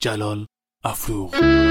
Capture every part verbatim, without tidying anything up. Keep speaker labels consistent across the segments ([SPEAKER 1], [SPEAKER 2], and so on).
[SPEAKER 1] جلال افروغ.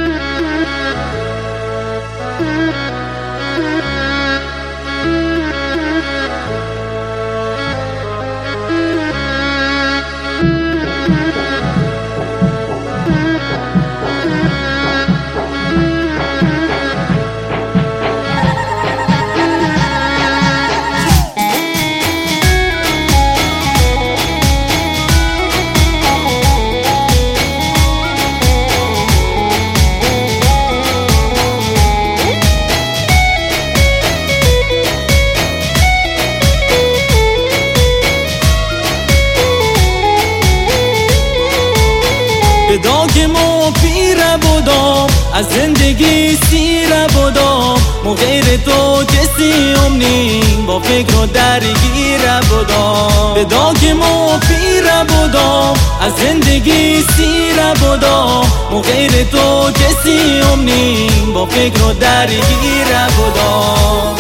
[SPEAKER 2] به داگ ما پیره بودم، از زندگی سیره بودم، مو غیر تو کسی امنیم، با فکر و درگیره بودم. به داگ ما پیره بودم، از زندگی سیره بودم، مو غیر تو کسی امنیم، با فکر و درگیره بودم.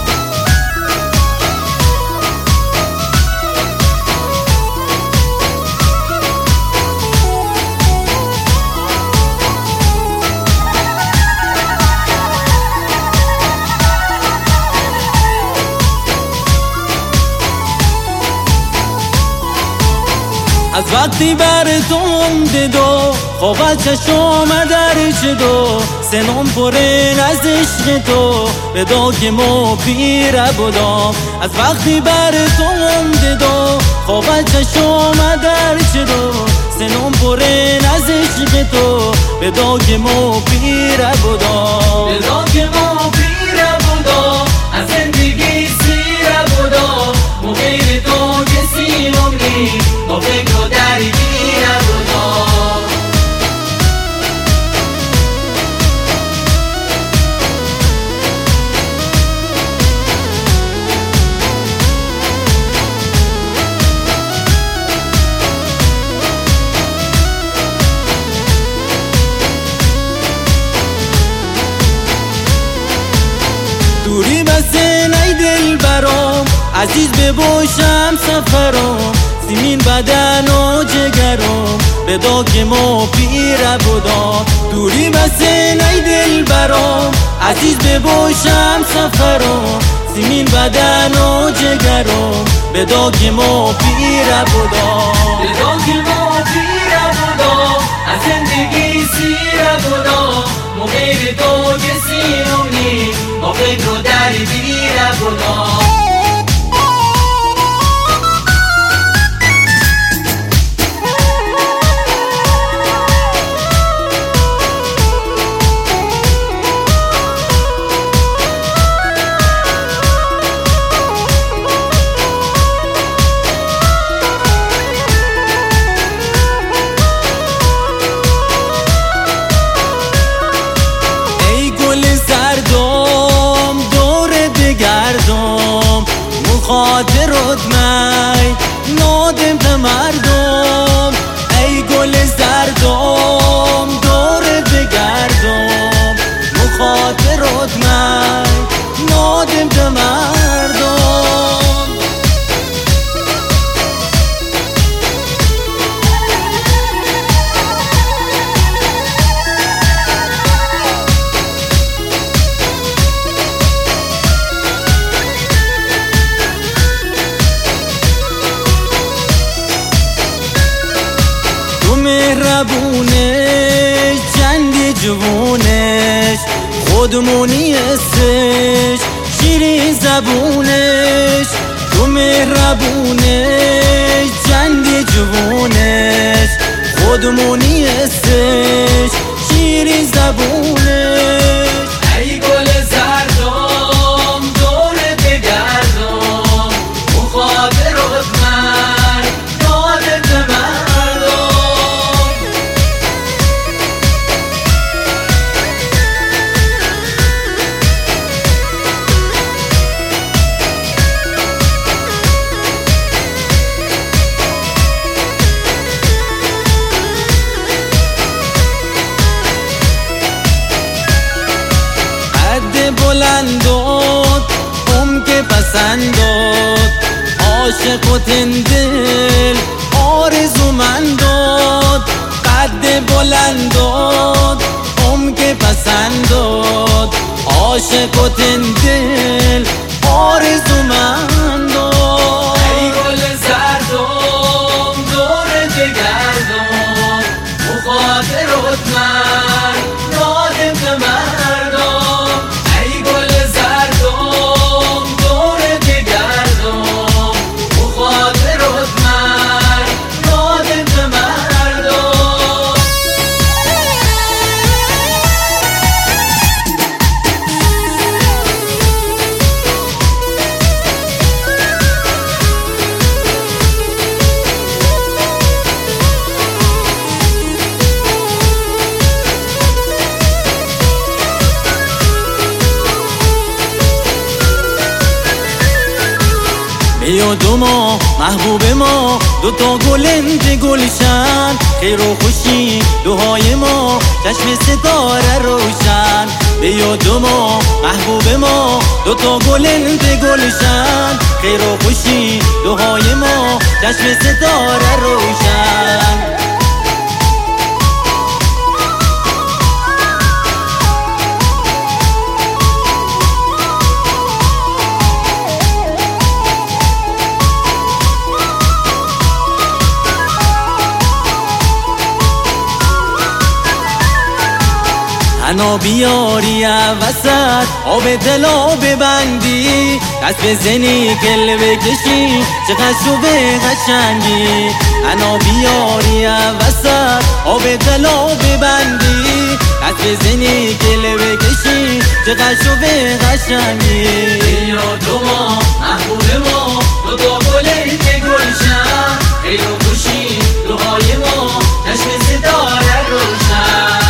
[SPEAKER 2] از وقتی بر تو دیدو خواب از چشم در شدو، سنم پره از عشق تو، به داگ ما پیره بودم. از وقتی بر تو دیدو خواب از چشم در شدو، سنم پره از عشق تو، به داگ ما پیره بودم. به داگ ما پیره بودم، از زندگی سیره بودم، مو غیر تو کسی امنی، با فکر و درگیره بودم. دوری بس نی دل برام، عزیز بباشم سفرام، سیمین بدن و جگرم، به داگ ما پیره بودم. دوری بس نی دل برام، عزیز بباشم سفرام، سیمین بدن و جگرم، به داگ ما پیره بودم. به داگ ما پیره بودم، از زندگی سیره بودم، مو غیر تو کسی امنی، با فکر و درگیره بودم. خاطرت می نادم به مردم، ای گل زردم دورت بگردم، مخاطرت می نادم به مردم. مهربونش جنگ جوونش، خودمونی استش شیرین زبونش. تو مهربونش جنگ جوونش، خودمونی استش شیرین زبونش. ای گل زردم دورت بگردم، مخاطرت من یادت من. بلندات ام که پسندات، عاشق و تندل آرزو من داد. قد بلنداد عمق پسنداد عاشق و دل آرزومنداد ای گل زردم دور دگردم مخاطرت من یادم به مردم ای گل زردم دور دگردم مخاطرت من یادم به مردم بیا دو ما محبوب ما دو تا گلند گلشن خیر و خوشی دوهای ما چشم ستاره روشن بیا دو ما محبوب ما دو تا گلند گلشن خیر و خوشی دوهای ما چشم ستاره روشن تنها بیاری وسط آب دلا ببندی دست بزنی گل بکشی چقدر شبه قشنگی تنها بیاری وسط آب دلا ببندی دست بزنی گل بکشی چقدر شبه قشنگی بیا دو ما محبوب ما دو تا گل گلشن خیر و خوشی دوهای ما چشم ستاره روشن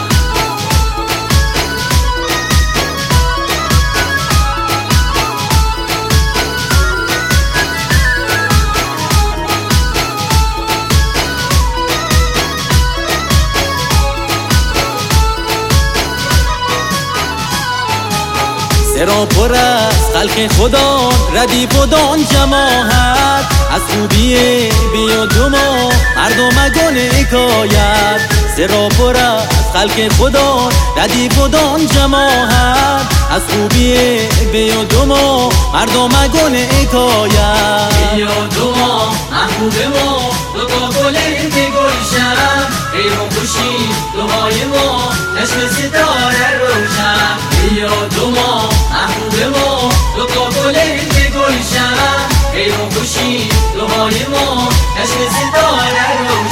[SPEAKER 2] سرا پر از خلق خدا ردیف و دان جماعت از خوبی بیا دو ما مردم گل حکایت سرا پر از خلق خدا ردیف و دان جماعت از خوبی بیا دو ما مردم گل حکایت بیا دو ما محبوب ما دو تا گل گلشن خیر و خوشی دوهای ما چشم ستاره روشن بیا دو ما محبوب ما دو تا گل گلشن خیر و خوشی دوهای ما چشم ستاره روشن